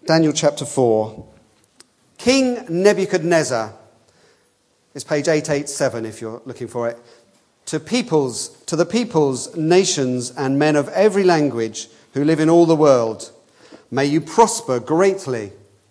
Daniel chapter 4. King Nebuchadnezzar, it's page 887 if you're looking for it, to the peoples, nations, and men of every language who live in all the world, may you prosper greatly.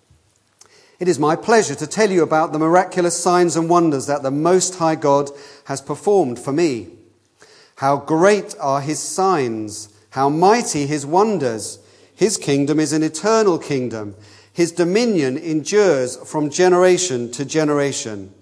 It is my pleasure to tell you about the miraculous signs and wonders that the Most High God has performed for me. How great are his signs, how mighty his wonders. His kingdom is an eternal kingdom. His dominion endures from generation to generation.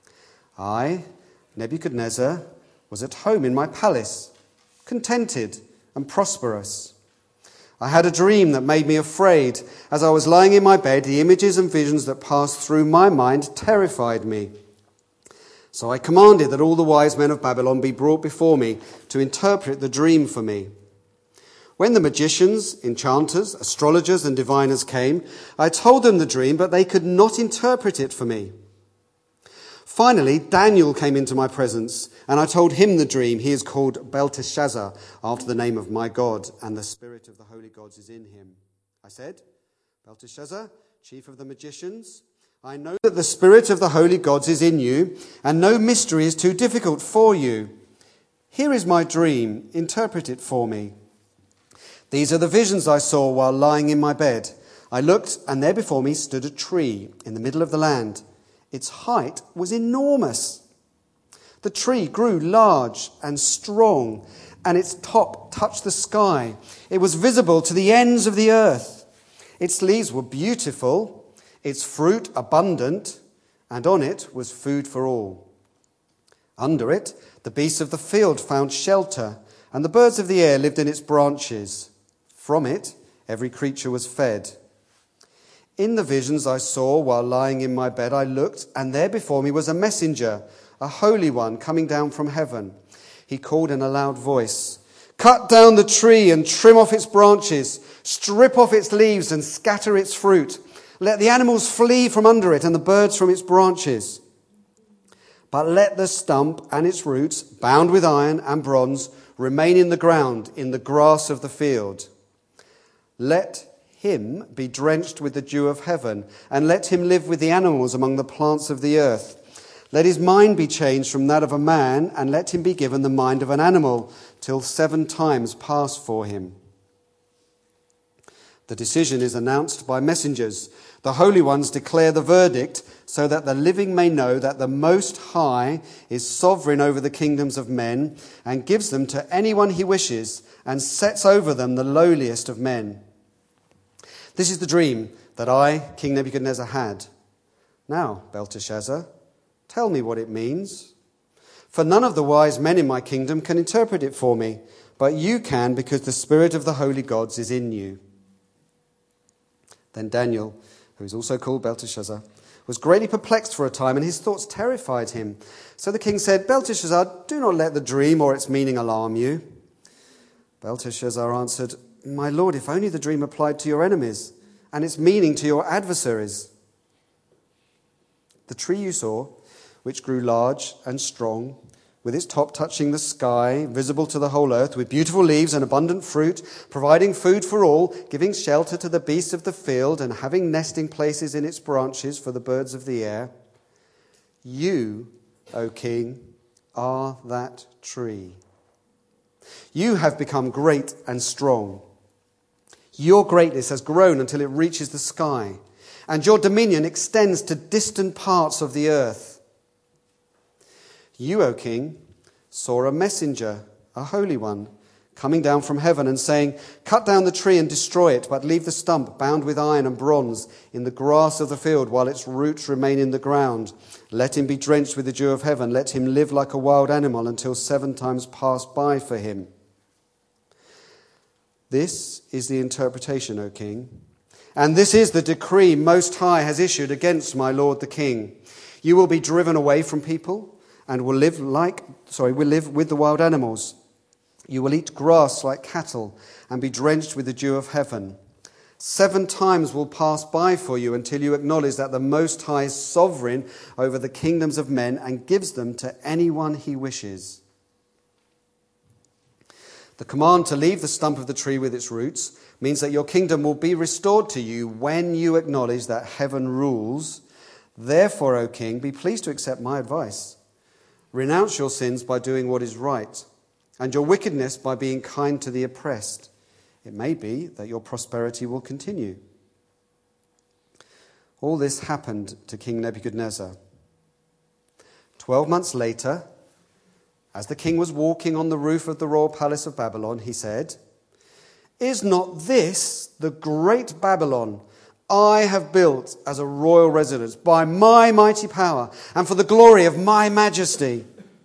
I, Nebuchadnezzar, was at home in my palace, contented and prosperous. I had a dream that made me afraid. As I was lying in my bed, the images and visions that passed through my mind terrified me. So I commanded that all the wise men of Babylon be brought before me to interpret the dream for me. When the magicians, enchanters, astrologers, and diviners came, I told them the dream, but they could not interpret it for me. Finally, Daniel came into my presence, and I told him the dream. He is called Belteshazzar, after the name of my God, and the spirit of the holy gods is in him. I said, Belteshazzar, chief of the magicians, I know that the spirit of the holy gods is in you, and no mystery is too difficult for you. Here is my dream. Interpret it for me. These are the visions I saw while lying in my bed. I looked, and there before me stood a tree in the middle of the land. Its height was enormous. The tree grew large and strong, and its top touched the sky. It was visible to the ends of the earth. Its leaves were beautiful, its fruit abundant, and on it was food for all. Under it, the beasts of the field found shelter, and the birds of the air lived in its branches. From it, every creature was fed. In the visions I saw while lying in my bed, I looked, and there before me was a messenger, a holy one, coming down from heaven. He called in a loud voice, "Cut down the tree and trim off its branches, strip off its leaves and scatter its fruit. Let the animals flee from under it and the birds from its branches. But let the stump and its roots, bound with iron and bronze, remain in the ground, in the grass of the field. Let him be drenched with the dew of heaven, and let him live with the animals among the plants of the earth. Let his mind be changed from that of a man, and let him be given the mind of an animal, till 7 times pass for him." The decision is announced by messengers. The holy ones declare the verdict, so that the living may know that the Most High is sovereign over the kingdoms of men, and gives them to anyone he wishes, and sets over them the lowliest of men. This is the dream that I, King Nebuchadnezzar, had. Now, Belteshazzar, tell me what it means. For none of the wise men in my kingdom can interpret it for me, but you can, because the spirit of the holy gods is in you. Then Daniel, who is also called Belteshazzar, was greatly perplexed for a time, and his thoughts terrified him. So the king said, "Belteshazzar, do not let the dream or its meaning alarm you." Belteshazzar answered, "My lord, if only the dream applied to your enemies, and its meaning to your adversaries. The tree you saw, which grew large and strong, with its top touching the sky, visible to the whole earth, with beautiful leaves and abundant fruit, providing food for all, giving shelter to the beasts of the field, and having nesting places in its branches for the birds of the air. You, O king, are that tree. You have become great and strong. Your greatness has grown until it reaches the sky, and your dominion extends to distant parts of the earth. You, O king, saw a messenger, a holy one, coming down from heaven and saying, 'Cut down the tree and destroy it, but leave the stump bound with iron and bronze in the grass of the field while its roots remain in the ground. Let him be drenched with the dew of heaven. Let him live like a wild animal until 7 times pass by for him.' This is the interpretation, O king, and this is the decree Most High has issued against my lord the king. You will be driven away from people and will live with the wild animals. You will eat grass like cattle and be drenched with the dew of heaven. 7 times will pass by for you until you acknowledge that the Most High is sovereign over the kingdoms of men and gives them to anyone he wishes." The command to leave the stump of the tree with its roots means that your kingdom will be restored to you when you acknowledge that heaven rules. Therefore, O king, be pleased to accept my advice. Renounce your sins by doing what is right, and your wickedness by being kind to the oppressed. It may be that your prosperity will continue. All this happened to King Nebuchadnezzar. 12 months later, as the king was walking on the roof of the royal palace of Babylon, he said, "Is not this the great Babylon I have built as a royal residence by my mighty power and for the glory of my majesty?"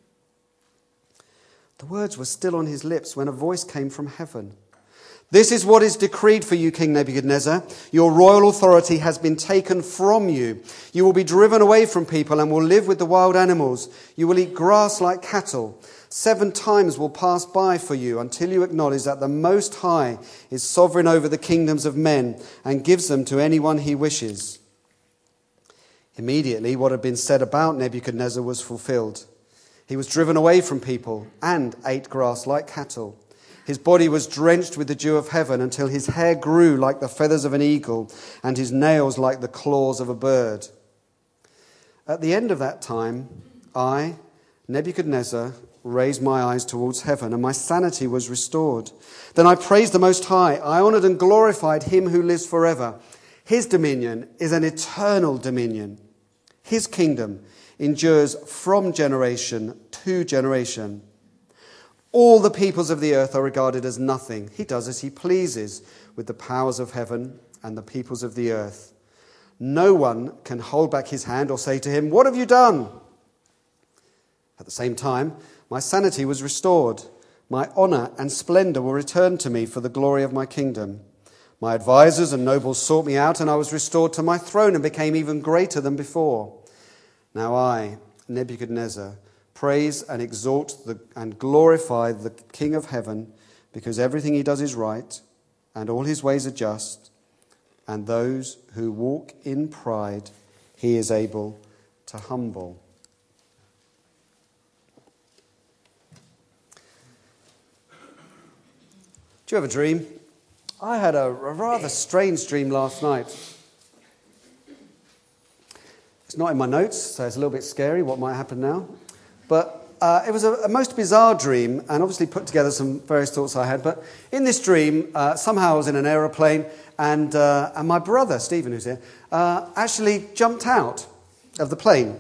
The words were still on his lips when a voice came from heaven. "This is what is decreed for you, King Nebuchadnezzar. Your royal authority has been taken from you. You will be driven away from people and will live with the wild animals. You will eat grass like cattle. 7 times will pass by for you until you acknowledge that the Most High is sovereign over the kingdoms of men and gives them to anyone he wishes." Immediately, what had been said about Nebuchadnezzar was fulfilled. He was driven away from people and ate grass like cattle. His body was drenched with the dew of heaven until his hair grew like the feathers of an eagle and his nails like the claws of a bird. At the end of that time, I, Nebuchadnezzar, raised my eyes towards heaven, and my sanity was restored. Then I praised the Most High. I honored and glorified him who lives forever. His dominion is an eternal dominion. His kingdom endures from generation to generation. All the peoples of the earth are regarded as nothing. He does as he pleases with the powers of heaven and the peoples of the earth. No one can hold back his hand or say to him, "What have you done?" At the same time, my sanity was restored. My honor and splendor were returned to me for the glory of my kingdom. My advisors and nobles sought me out, and I was restored to my throne and became even greater than before. Now I, Nebuchadnezzar, praise and exalt and glorify the King of heaven, because everything he does is right, and all his ways are just, and those who walk in pride he is able to humble. Do you have a dream? I had a rather strange dream last night. It's not in my notes, so it's a little bit scary what might happen now. But it was a most bizarre dream, and obviously put together some various thoughts I had. But in this dream, somehow I was in an aeroplane, and my brother, Stephen, who's here, actually jumped out of the plane.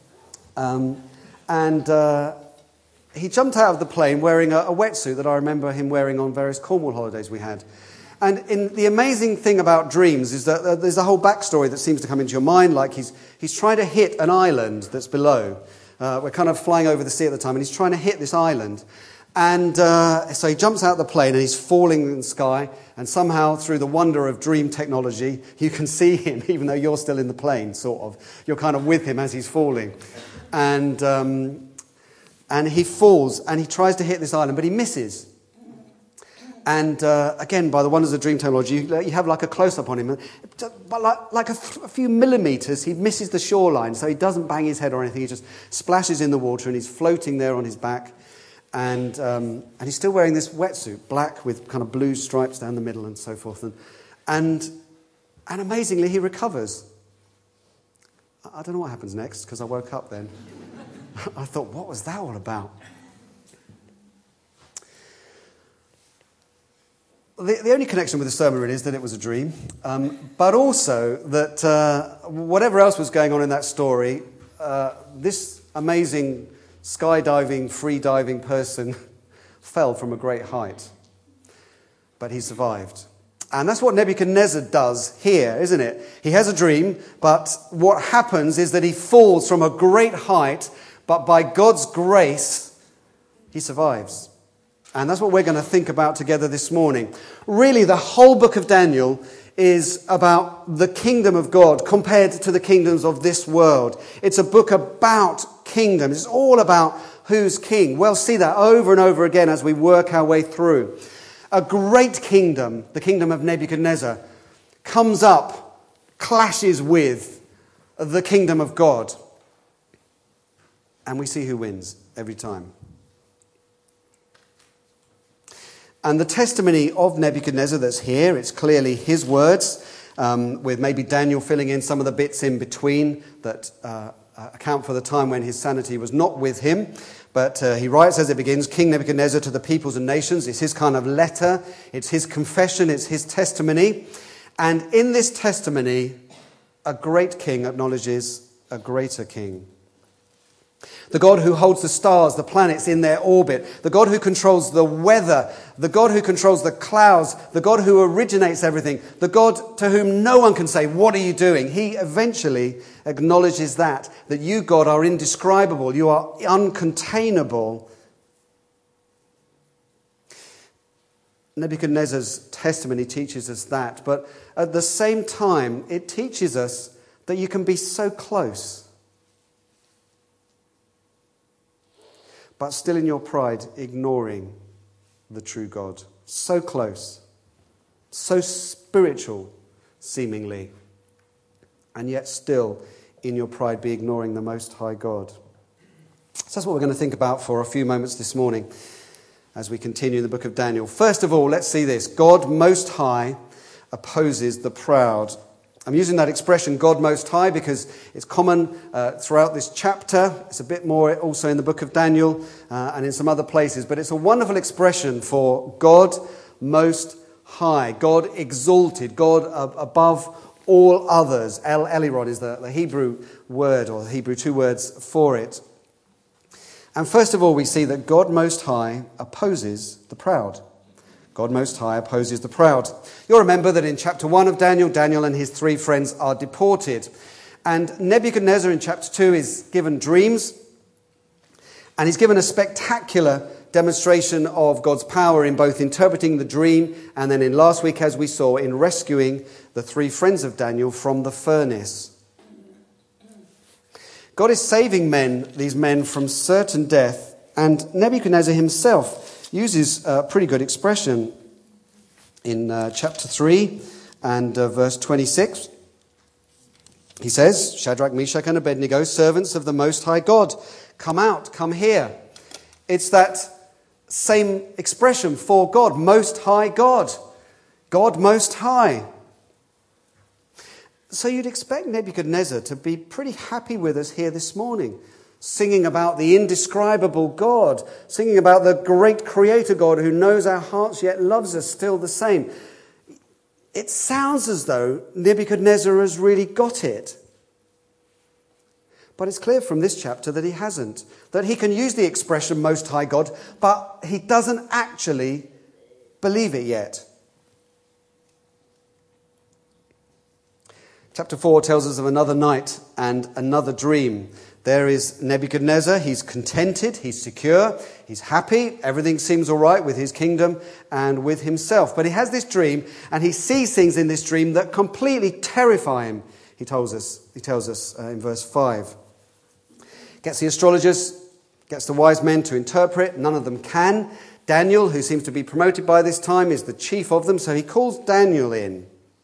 He jumped out of the plane wearing a wetsuit that I remember him wearing on various Cornwall holidays we had. And the amazing thing about dreams is that there's a whole backstory that seems to come into your mind, like he's trying to hit an island that's below. We're kind of flying over the sea at the time, and he's trying to hit this island. And so he jumps out of the plane, and he's falling in the sky, and somehow, through the wonder of dream technology, you can see him, even though you're still in the plane, sort of. You're kind of with him as he's falling. And he falls, and he tries to hit this island, but he misses. And again, by the wonders of dream technology, you have like a close-up on him. But like a few millimeters, he misses the shoreline, so he doesn't bang his head or anything. He just splashes in the water, and he's floating there on his back. And he's still wearing this wetsuit, black with kind of blue stripes down the middle and so forth. And amazingly, he recovers. I don't know what happens next, because I woke up then. I thought, what was that all about? The only connection with the sermon really is that it was a dream, but also that whatever else was going on in that story, this amazing skydiving, free-diving person fell from a great height, but he survived. And that's what Nebuchadnezzar does here, isn't it? He has a dream, but what happens is that he falls from a great height, but by God's grace, he survives. And that's what we're going to think about together this morning. Really, the whole book of Daniel is about the kingdom of God compared to the kingdoms of this world. It's a book about kingdoms. It's all about who's king. We'll see that over and over again as we work our way through. A great kingdom, the kingdom of Nebuchadnezzar, comes up, clashes with the kingdom of God. And we see who wins every time. And the testimony of Nebuchadnezzar that's here, it's clearly his words, with maybe Daniel filling in some of the bits in between that account for the time when his sanity was not with him. But he writes as it begins, King Nebuchadnezzar to the peoples and nations. It's his kind of letter. It's his confession. It's his testimony. And in this testimony, a great king acknowledges a greater king. The God who holds the stars, the planets in their orbit, the God who controls the weather, the God who controls the clouds, the God who originates everything, the God to whom no one can say, what are you doing? He eventually acknowledges that you, God, are indescribable, you are uncontainable. Nebuchadnezzar's testimony teaches us that, but at the same time, it teaches us that you can be so close, but still in your pride ignoring the true God. So close, so spiritual, seemingly, and yet still in your pride be ignoring the Most High God. So that's what we're going to think about for a few moments this morning as we continue in the book of Daniel. First of all, let's see this. God Most High opposes the proud. I'm using that expression, God Most High, because it's common throughout this chapter. It's a bit more also in the book of Daniel and in some other places. But it's a wonderful expression for God Most High, God exalted, God above all others. El Elyon is the Hebrew word, or the Hebrew two words for it. And first of all, we see that God Most High opposes the proud. God Most High opposes the proud. You'll remember that in chapter 1 of Daniel, Daniel and his 3 friends are deported. And Nebuchadnezzar in chapter 2 is given dreams. And he's given a spectacular demonstration of God's power in both interpreting the dream and then in last week, as we saw, in rescuing the 3 friends of Daniel from the furnace. God is saving these men from certain death. And Nebuchadnezzar himself uses a pretty good expression in chapter 3 and verse 26. He says, Shadrach, Meshach, and Abednego, servants of the Most High God, come out, come here. It's that same expression for God, Most High God. God Most High. So you'd expect Nebuchadnezzar to be pretty happy with us here this morning, singing about the indescribable God, singing about the great creator God who knows our hearts yet loves us still the same. It sounds as though Nebuchadnezzar has really got it. But it's clear from this chapter that he hasn't. That he can use the expression Most High God, but he doesn't actually believe it yet. Chapter 4 tells us of another night and another dream. There is Nebuchadnezzar. He's contented, he's secure, he's happy. Everything seems all right with his kingdom and with himself. But he has this dream, and he sees things in this dream that completely terrify him, he tells us in verse 5. Gets the astrologers, gets the wise men to interpret. None of them can. Daniel, who seems to be promoted by this time, is the chief of them, so he calls Daniel in.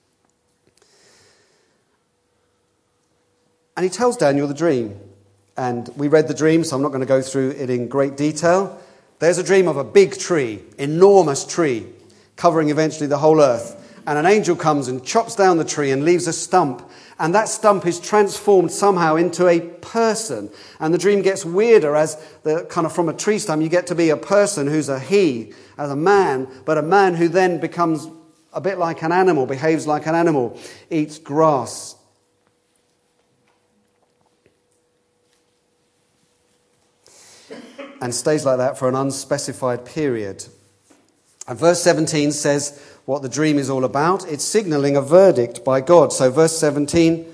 And he tells Daniel the dream. And we read the dream, so I'm not going to go through it in great detail. There's a dream of a big tree, enormous tree, covering eventually the whole earth. And an angel comes and chops down the tree and leaves a stump. And that stump is transformed somehow into a person. And the dream gets weirder as from a tree stump you get to be a person who's a he, as a man, but a man who then becomes a bit like an animal, behaves like an animal, eats grass. And stays like that for an unspecified period. And verse 17 says what the dream is all about. It's signalling a verdict by God. So verse 17,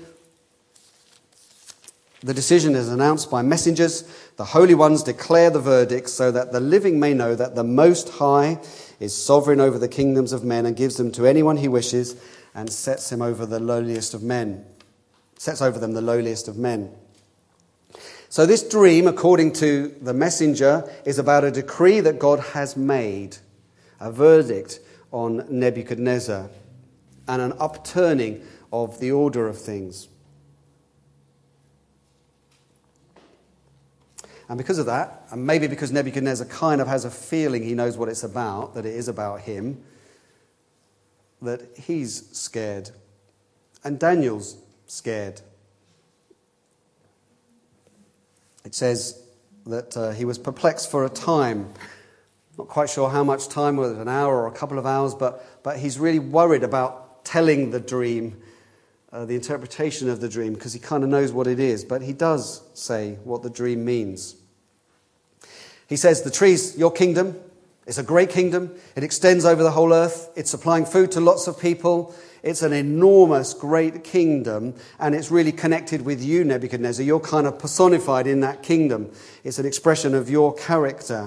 the decision is announced by messengers. The holy ones declare the verdict so that the living may know that the Most High is sovereign over the kingdoms of men and gives them to anyone he wishes and sets him over the lowliest of men. Sets over them the lowliest of men. So this dream, according to the messenger, is about a decree that God has made, a verdict on Nebuchadnezzar, and an upturning of the order of things. And because of that, and maybe because Nebuchadnezzar kind of has a feeling he knows what it's about, that it is about him, that he's scared. And Daniel's scared. It says that he was perplexed for a time. Not quite sure how much time, whether an hour or a couple of hours, but he's really worried about telling the dream, the interpretation of the dream, because he kind of knows what it is. But he does say what the dream means. He says, the tree's your kingdom. It's a great kingdom. It extends over the whole earth. It's supplying food to lots of people. It's an enormous, great kingdom, and it's really connected with you, Nebuchadnezzar. You're kind of personified in that kingdom. It's an expression of your character.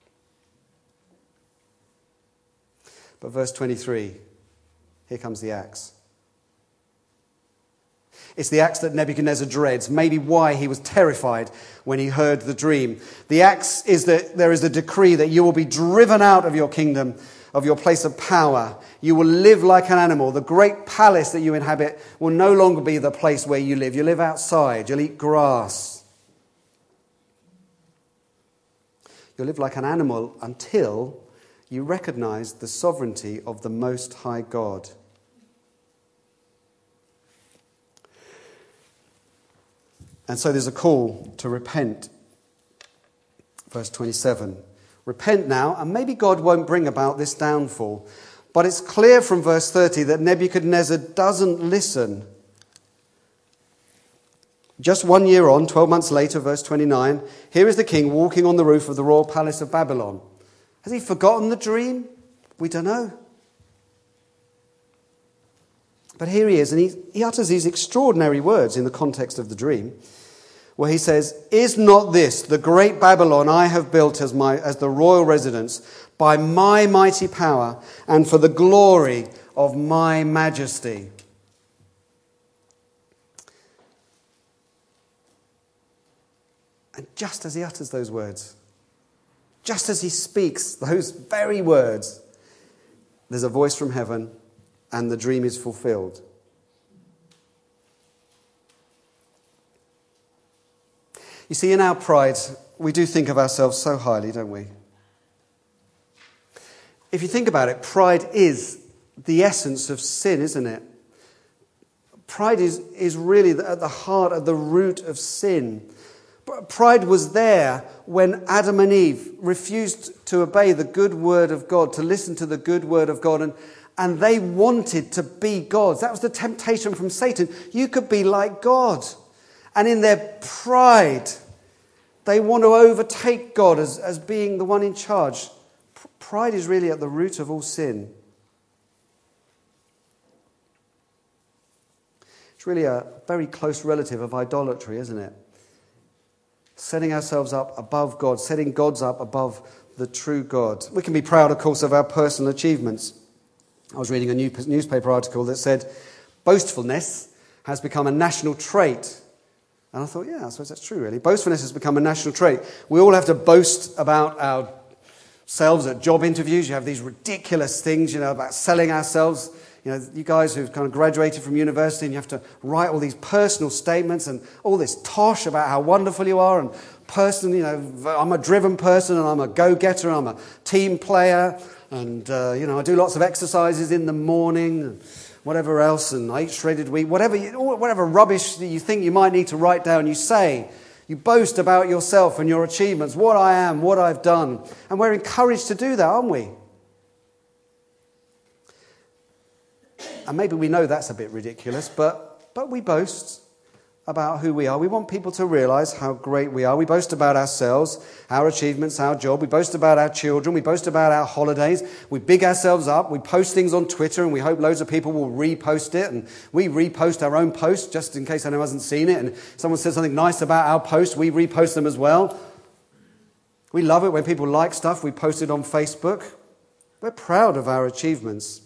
But verse 23, here comes the axe. It's the axe that Nebuchadnezzar dreads, maybe why he was terrified when he heard the dream. The axe is that there is a decree that you will be driven out of your kingdom, of your place of power. You will live like an animal. The great palace that you inhabit will no longer be the place where you live. You live outside. You'll eat grass. You'll live like an animal until you recognize the sovereignty of the Most High God. And so there's a call to repent. Verse 27. Repent now, and maybe God won't bring about this downfall. But it's clear from verse 30 that Nebuchadnezzar doesn't listen. Just 1 year on, 12 months later, verse 29, here is the king walking on the roof of the royal palace of Babylon. Has he forgotten the dream? We don't know. But here he is, and he utters these extraordinary words in the context of the dream, where he says, is not this the great Babylon I have built as the royal residence by my mighty power and for the glory of my majesty? And just as he utters those words, just as he speaks those very words, there's a voice from heaven and the dream is fulfilled. You see, in our pride, we do think of ourselves so highly, don't we? If you think about it, pride is the essence of sin, isn't it? Pride is really at the heart, at the root of sin. Pride was there when Adam and Eve refused to obey the good word of God, to listen to the good word of God, and they wanted to be gods. That was the temptation from Satan. You could be like God. And in their pride, they want to overtake God as being the one in charge. Pride is really at the root of all sin. It's really a very close relative of idolatry, isn't it? Setting ourselves up above God, setting gods up above the true God. We can be proud, of course, of our personal achievements. I was reading a newspaper article that said boastfulness has become a national trait. And I thought, yeah, I suppose that's true, really. Boastfulness has become a national trait. We all have to boast about ourselves at job interviews. You have these ridiculous things, about selling ourselves. You guys who've kind of graduated from university and you have to write all these personal statements and all this tosh about how wonderful you are and I'm a driven person and I'm a go-getter and I'm a team player and, I do lots of exercises in the morning and whatever else and I eat shredded wheat, whatever rubbish that you think you might need to write down, you say. You boast about yourself and your achievements, what I am, what I've done. And we're encouraged to do that, aren't we? And maybe we know that's a bit ridiculous, but we boast about who we are. We want people to realize how great we are. We boast about ourselves, our achievements, our job. We boast about our children. We boast about our holidays. We big ourselves up. We post things on Twitter and we hope loads of people will repost it. And we repost our own post just in case anyone hasn't seen it. And if someone says something nice about our post, we repost them as well. We love it when people like stuff. We post it on Facebook. We're proud of our achievements.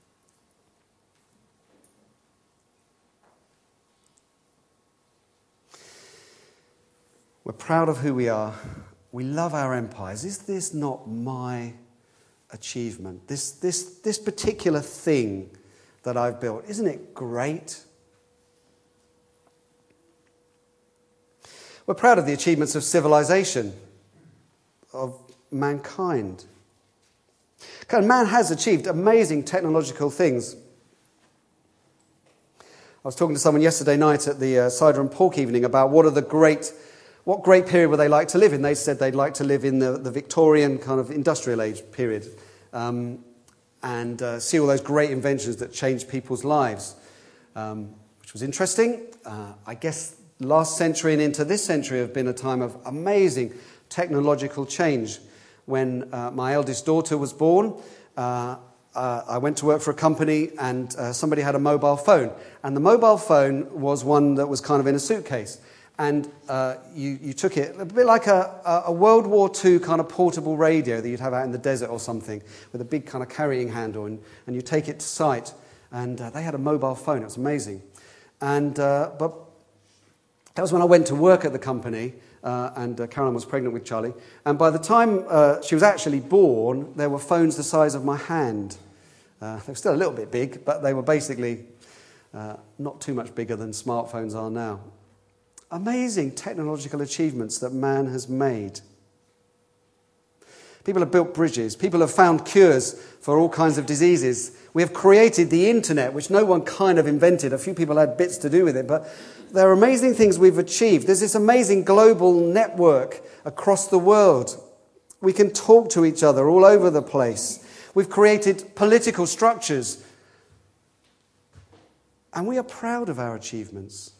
We're proud of who we are. We love our empires. Is this not my achievement? This particular thing that I've built, isn't it great? We're proud of the achievements of civilization, of mankind. Man has achieved amazing technological things. I was talking to someone yesterday night at the cider and pork evening about what great period would they like to live in. They said they'd like to live in the Victorian kind of industrial age period and see all those great inventions that changed people's lives, which was interesting. I guess last century and into this century have been a time of amazing technological change. When my eldest daughter was born, I went to work for a company and somebody had a mobile phone. And the mobile phone was one that was kind of in a suitcase. And you took it, a bit like a World War II kind of portable radio that you'd have out in the desert or something, with a big kind of carrying handle. And you take it to site. And they had a mobile phone. It was amazing. But that was when I went to work at the company. And Caroline was pregnant with Charlie. And by the time she was actually born, there were phones the size of my hand. They were still a little bit big, but they were basically not too much bigger than smartphones are now. Amazing technological achievements that man has made. People have built bridges. People have found cures for all kinds of diseases. We have created the internet, which no one kind of invented. A few people had bits to do with it, but there are amazing things we've achieved. There's this amazing global network across the world. We can talk to each other all over the place. We've created political structures. And we are proud of our achievements.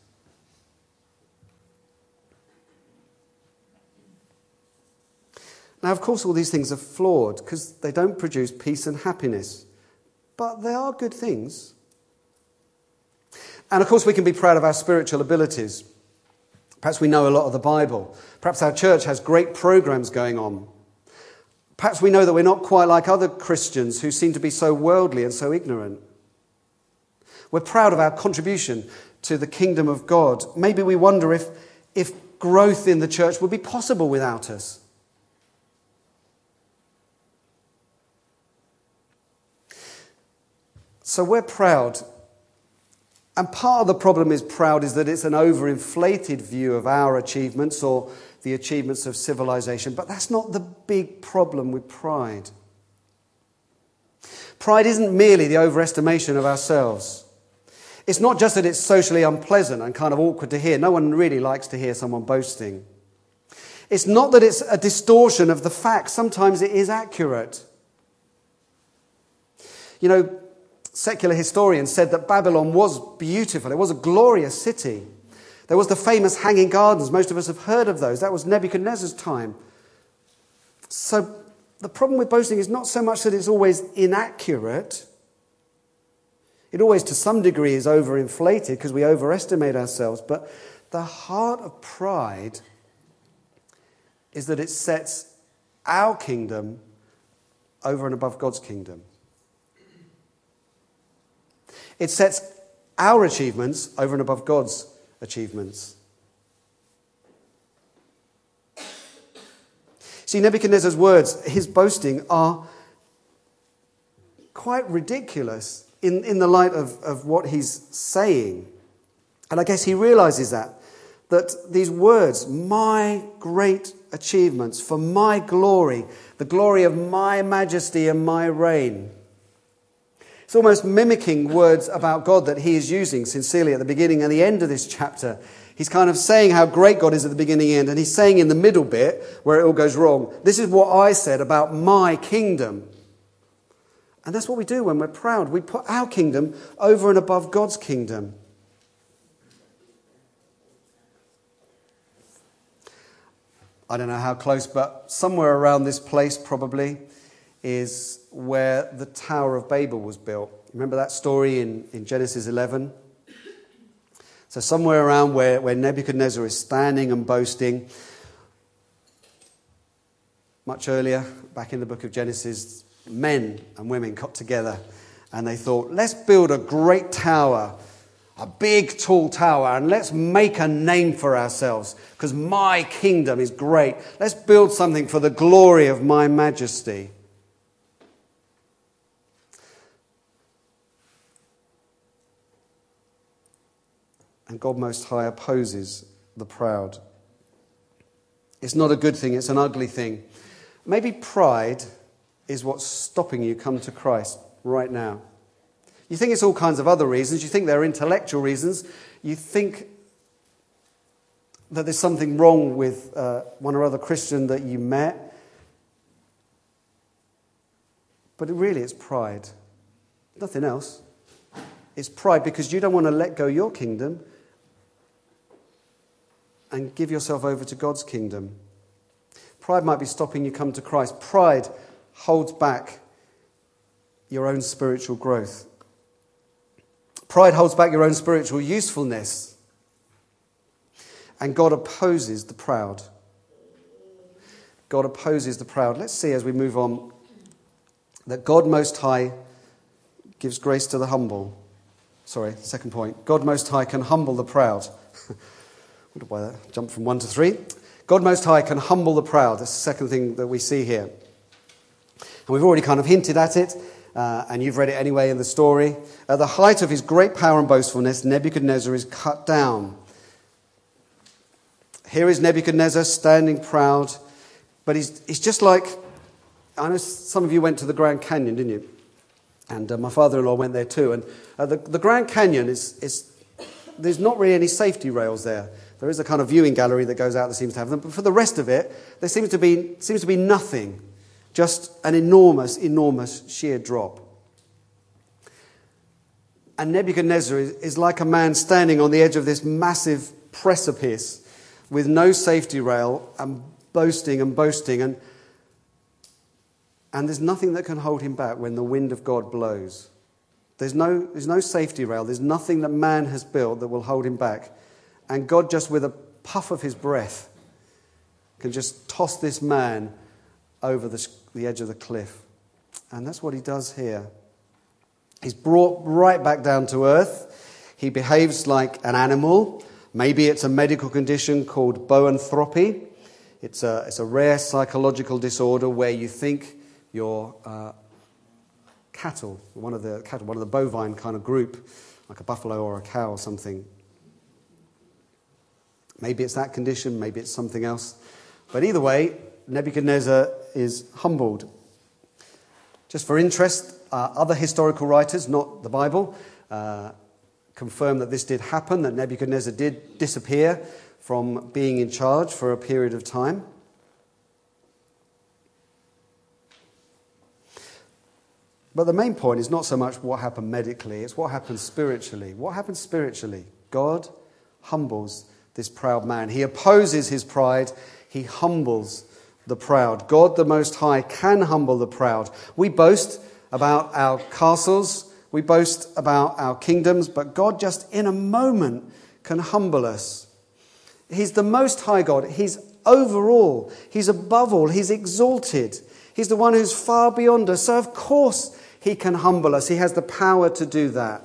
Now, of course, all these things are flawed because they don't produce peace and happiness. But they are good things. And of course, we can be proud of our spiritual abilities. Perhaps we know a lot of the Bible. Perhaps our church has great programs going on. Perhaps we know that we're not quite like other Christians who seem to be so worldly and so ignorant. We're proud of our contribution to the kingdom of God. Maybe we wonder if growth in the church would be possible without us. So we're proud. And part of the problem is that it's an overinflated view of our achievements or the achievements of civilization. But that's not the big problem with pride. Pride isn't merely the overestimation of ourselves. It's not just that it's socially unpleasant and kind of awkward to hear. No one really likes to hear someone boasting. It's not that it's a distortion of the facts. Sometimes it is accurate. You know, secular historians said that Babylon was beautiful. It was a glorious city. There was the famous Hanging Gardens. Most of us have heard of those. That was Nebuchadnezzar's time. So the problem with boasting is not so much that it's always inaccurate. It always, to some degree, is overinflated because we overestimate ourselves. But the heart of pride is that it sets our kingdom over and above God's kingdom. It sets our achievements over and above God's achievements. See, Nebuchadnezzar's words, his boasting, are quite ridiculous in the light of what he's saying. And I guess he realizes that these words, my great achievements, for my glory, the glory of my majesty and my reign. It's almost mimicking words about God that he is using sincerely at the beginning and the end of this chapter. He's kind of saying how great God is at the beginning and end, and he's saying in the middle bit, where it all goes wrong, this is what I said about my kingdom. And that's what we do when we're proud. We put our kingdom over and above God's kingdom. I don't know how close, but somewhere around this place probably is where the Tower of Babel was built. Remember that story in Genesis 11? So somewhere around where Nebuchadnezzar is standing and boasting. Much earlier, back in the book of Genesis, men and women got together and they thought, let's build a great tower, a big tall tower, and let's make a name for ourselves because my kingdom is great. Let's build something for the glory of my majesty. And God Most High opposes the proud. It's not a good thing, it's an ugly thing. Maybe pride is what's stopping you come to Christ right now. You think it's all kinds of other reasons. You think they're intellectual reasons. You think that there's something wrong with one or other Christian that you met. But really it's pride. Nothing else. It's pride because you don't want to let go your kingdom and give yourself over to God's kingdom. Pride might be stopping you come to Christ. Pride holds back your own spiritual growth. Pride holds back your own spiritual usefulness. And God opposes the proud. God opposes the proud. Let's see as we move on that God Most High gives grace to the humble. Sorry, second point. God Most High can humble the proud. Wonder why that jumped from 1 to 3. God Most High can humble the proud. That's the second thing that we see here. And we've already kind of hinted at it, and you've read it anyway in the story. At the height of his great power and boastfulness, Nebuchadnezzar is cut down. Here is Nebuchadnezzar standing proud, but he's just like, I know some of you went to the Grand Canyon, didn't you? And my father-in-law went there too. And the Grand Canyon there's not really any safety rails there. There is a kind of viewing gallery that goes out that seems to have them. But for the rest of it, there seems to be nothing. Just an enormous, enormous sheer drop. And Nebuchadnezzar is like a man standing on the edge of this massive precipice with no safety rail and boasting and boasting. And there's nothing that can hold him back when the wind of God blows. There's no safety rail. There's nothing that man has built that will hold him back. And God, just with a puff of his breath, can just toss this man over the edge of the cliff. And that's what he does here. He's brought right back down to earth. He behaves like an animal. Maybe it's a medical condition called boanthropy. It's a rare psychological disorder where you think you're cattle, one of the bovine kind of group, like a buffalo or a cow or something. Maybe it's that condition, maybe it's something else. But either way, Nebuchadnezzar is humbled. Just for interest, other historical writers, not the Bible, confirm that this did happen, that Nebuchadnezzar did disappear from being in charge for a period of time. But the main point is not so much what happened medically, it's what happened spiritually. What happened spiritually? God humbles this proud man. He opposes his pride. He humbles the proud. God the Most High can humble the proud. We boast about our castles. We boast about our kingdoms. But God just in a moment can humble us. He's the Most High God. He's over all. He's above all. He's exalted. He's the one who's far beyond us. So of course he can humble us. He has the power to do that.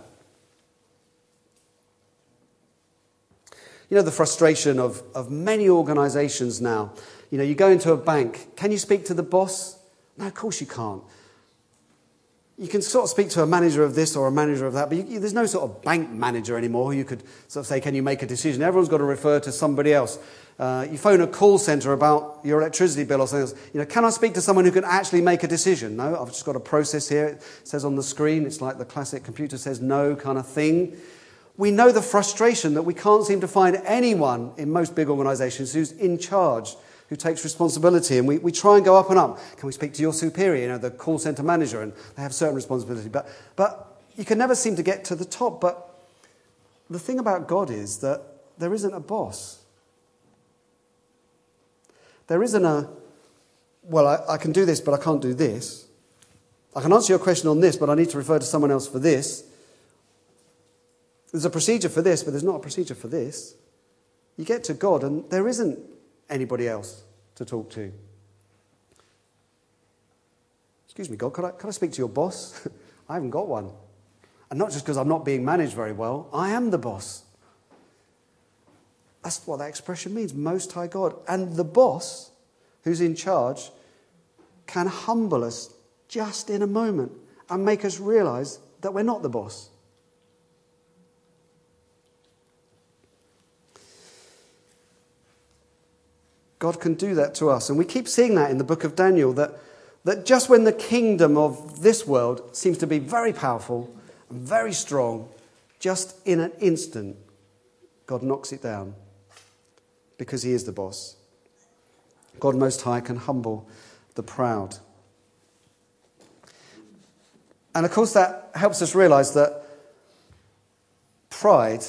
You know, the frustration of many organisations now. You know, you go into a bank. Can you speak to the boss? No, of course you can't. You can sort of speak to a manager of this or a manager of that, but there's no sort of bank manager anymore who you could sort of say, can you make a decision? Everyone's got to refer to somebody else. You phone a call centre about your electricity bill or something else. You know, can I speak to someone who can actually make a decision? No, I've just got a process here. It says on the screen, it's like the classic computer says no kind of thing. We know the frustration that we can't seem to find anyone in most big organisations who's in charge, who takes responsibility. And we try and go up and up. Can we speak to your superior, you know, the call centre manager, and they have certain responsibility. But you can never seem to get to the top. But the thing about God is that there isn't a boss. There isn't I can do this, but I can't do this. I can answer your question on this, but I need to refer to someone else for this. There's a procedure for this, but there's not a procedure for this. You get to God, and there isn't anybody else to talk to. Excuse me, God, can I speak to your boss? I haven't got one. And not just because I'm not being managed very well. I am the boss. That's what that expression means, Most High God. And the boss, who's in charge, can humble us just in a moment and make us realise that we're not the boss. God can do that to us. And we keep seeing that in the book of Daniel, that just when the kingdom of this world seems to be very powerful and very strong, just in an instant, God knocks it down because he is the boss. God Most High can humble the proud. And of course that helps us realize that pride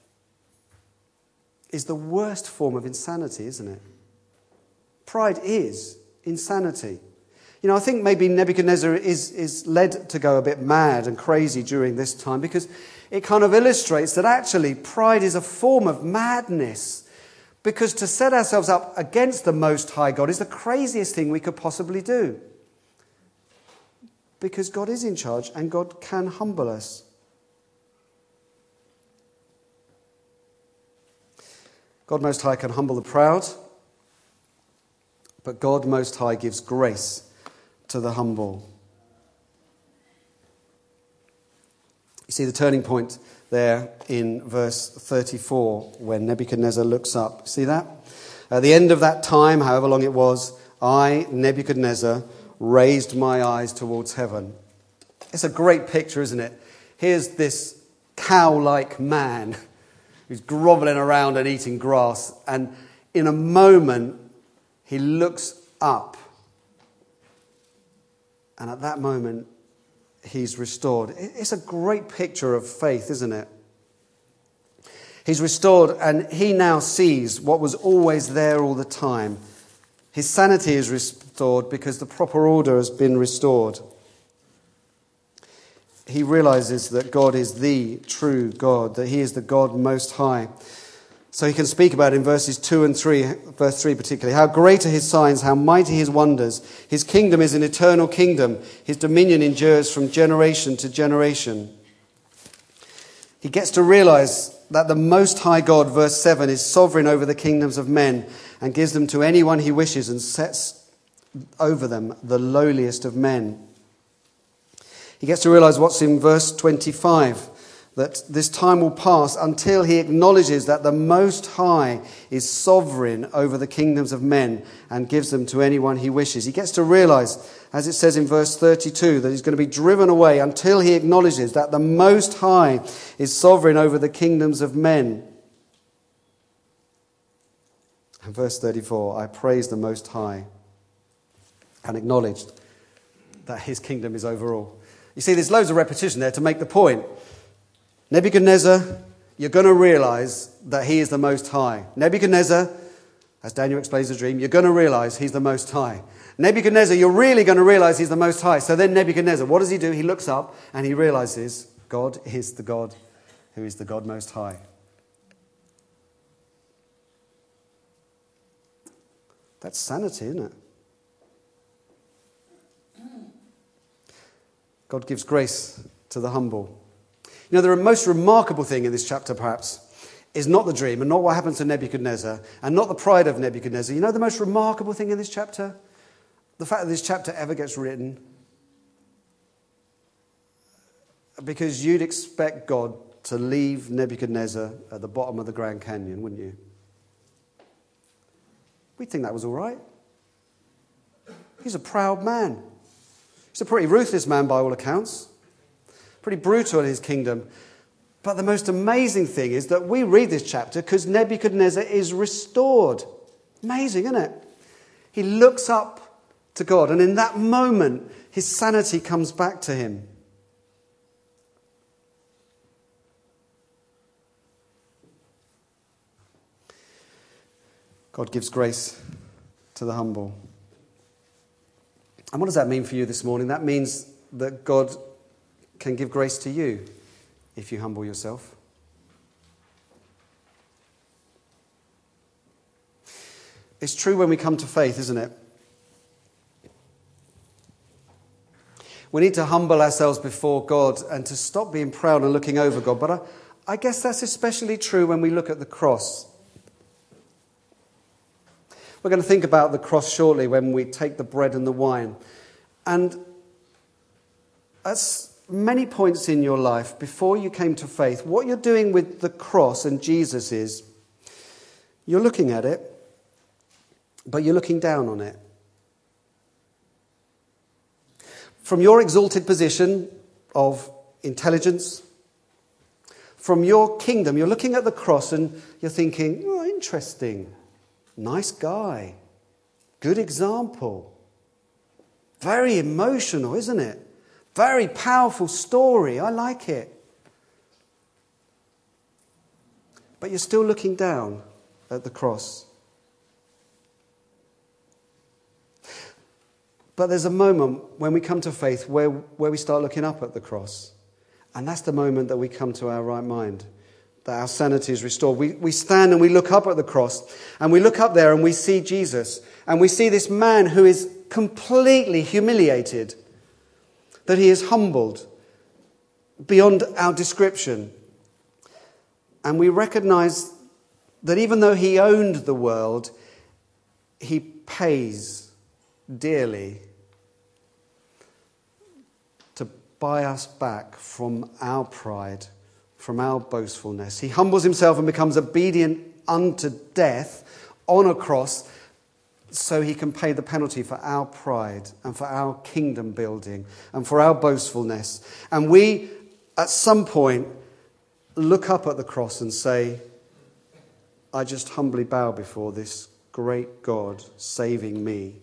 is the worst form of insanity, isn't it? Pride is insanity. You know, I think maybe Nebuchadnezzar is led to go a bit mad and crazy during this time because it kind of illustrates that actually pride is a form of madness, because to set ourselves up against the Most High God is the craziest thing we could possibly do. Because God is in charge and God can humble us. God Most High can humble the proud, but God Most High gives grace to the humble. You see the turning point there in verse 34 when Nebuchadnezzar looks up. See that? At the end of that time, however long it was, I, Nebuchadnezzar, raised my eyes towards heaven. It's a great picture, isn't it? Here's this cow-like man who's groveling around and eating grass, and in a moment he looks up, and at that moment he's restored. It's a great picture of faith, isn't it? He's restored, and he now sees what was always there all the time. His sanity is restored because the proper order has been restored. He realizes that God is the true God, that he is the God Most High. So he can speak about it in verses 2 and 3, verse 3 particularly. How great are his signs, how mighty his wonders. His kingdom is an eternal kingdom. His dominion endures from generation to generation. He gets to realize that the Most High God, verse 7, is sovereign over the kingdoms of men and gives them to anyone he wishes and sets over them the lowliest of men. He gets to realize what's in verse 25, that this time will pass until he acknowledges that the Most High is sovereign over the kingdoms of men and gives them to anyone he wishes. He gets to realize, as it says in verse 32, that he's going to be driven away until he acknowledges that the Most High is sovereign over the kingdoms of men. And verse 34, I praised the Most High and acknowledged that his kingdom is over all. You see, there's loads of repetition there to make the point. Nebuchadnezzar, you're going to realize that he is the Most High. Nebuchadnezzar, as Daniel explains the dream, you're going to realize he's the Most High. Nebuchadnezzar, you're really going to realize he's the Most High. So then Nebuchadnezzar, what does he do? He looks up and he realizes God is the God who is the God Most High. That's sanity, isn't it? God gives grace to the humble. You know, the most remarkable thing in this chapter, perhaps, is not the dream and not what happens to Nebuchadnezzar and not the pride of Nebuchadnezzar. You know the most remarkable thing in this chapter? The fact that this chapter ever gets written. Because you'd expect God to leave Nebuchadnezzar at the bottom of the Grand Canyon, wouldn't you? We'd think that was all right. He's a proud man. He's a pretty ruthless man by all accounts. Pretty brutal in his kingdom. But the most amazing thing is that we read this chapter because Nebuchadnezzar is restored. Amazing, isn't it? He looks up to God, and in that moment, his sanity comes back to him. God gives grace to the humble. And what does that mean for you this morning? That means that God can give grace to you if you humble yourself. It's true when we come to faith, isn't it? We need to humble ourselves before God and to stop being proud and looking over God. But I guess that's especially true when we look at the cross. We're going to think about the cross shortly when we take the bread and the wine. And at many points in your life, before you came to faith, what you're doing with the cross and Jesus is, you're looking at it but you're looking down on it. From your exalted position of intelligence, from your kingdom, you're looking at the cross and you're thinking, oh, interesting, nice guy, good example, very emotional, isn't it? Very powerful story, I like it. But you're still looking down at the cross. But there's a moment when we come to faith where we start looking up at the cross. And that's the moment that we come to our right mind, that our sanity is restored. We stand and we look up at the cross, and we look up there and we see Jesus. And we see this man who is completely humiliated, that he is humbled beyond our description. And we recognize that even though he owned the world, he pays dearly to buy us back from our pride, from our boastfulness. He humbles himself and becomes obedient unto death on a cross so he can pay the penalty for our pride and for our kingdom building and for our boastfulness. And we, at some point, look up at the cross and say, I just humbly bow before this great God saving me.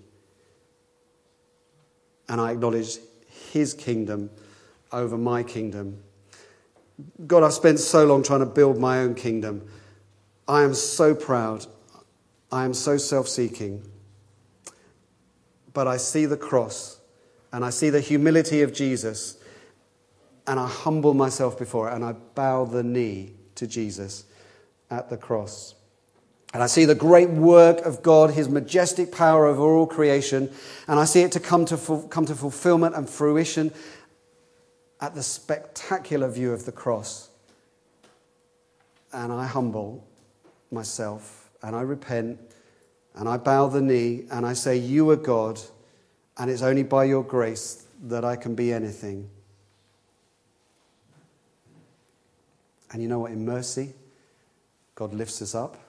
And I acknowledge his kingdom over my kingdom. God, I've spent so long trying to build my own kingdom. I am so proud. I am so self-seeking. But I see the cross and I see the humility of Jesus, and I humble myself before it and I bow the knee to Jesus at the cross. And I see the great work of God, his majestic power over all creation, and I see it to come to fulfillment and fruition at the spectacular view of the cross. And I humble myself and I repent and I bow the knee and I say, you are God, and it's only by your grace that I can be anything. And you know what? In mercy, God lifts us up.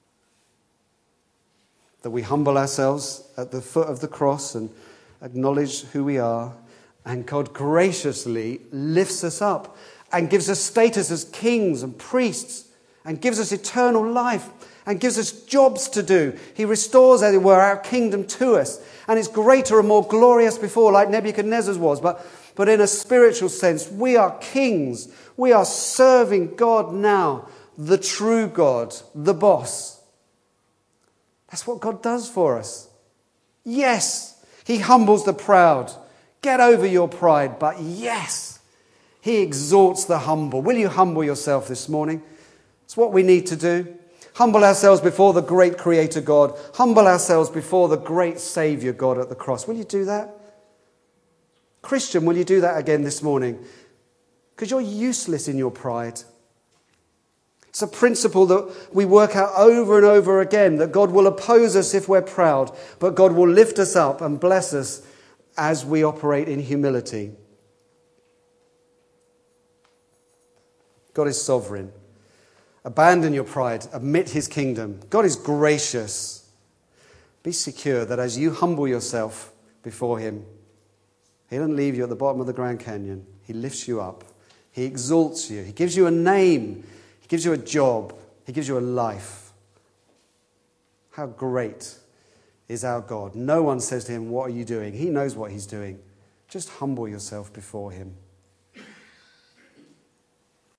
That we humble ourselves at the foot of the cross and acknowledge who we are. And God graciously lifts us up and gives us status as kings and priests and gives us eternal life and gives us jobs to do. He restores, as it were, our kingdom to us. And it's greater and more glorious before, like Nebuchadnezzar's was. But in a spiritual sense, we are kings. We are serving God now, the true God, the boss. That's what God does for us. Yes, he humbles the proud. Get over your pride. But yes, he exalts the humble. Will you humble yourself this morning? It's what we need to do. Humble ourselves before the great Creator God. Humble ourselves before the great Saviour God at the cross. Will you do that? Christian, will you do that again this morning? Because you're useless in your pride. It's a principle that we work out over and over again, that God will oppose us if we're proud, but God will lift us up and bless us as we operate in humility. God is sovereign. Abandon your pride. Admit his kingdom. God is gracious. Be secure that as you humble yourself before him, he doesn't leave you at the bottom of the Grand Canyon. He lifts you up. He exalts you. He gives you a name. He gives you a job. He gives you a life. How great is our God. No one says to him, what are you doing? He knows what he's doing. Just humble yourself before him.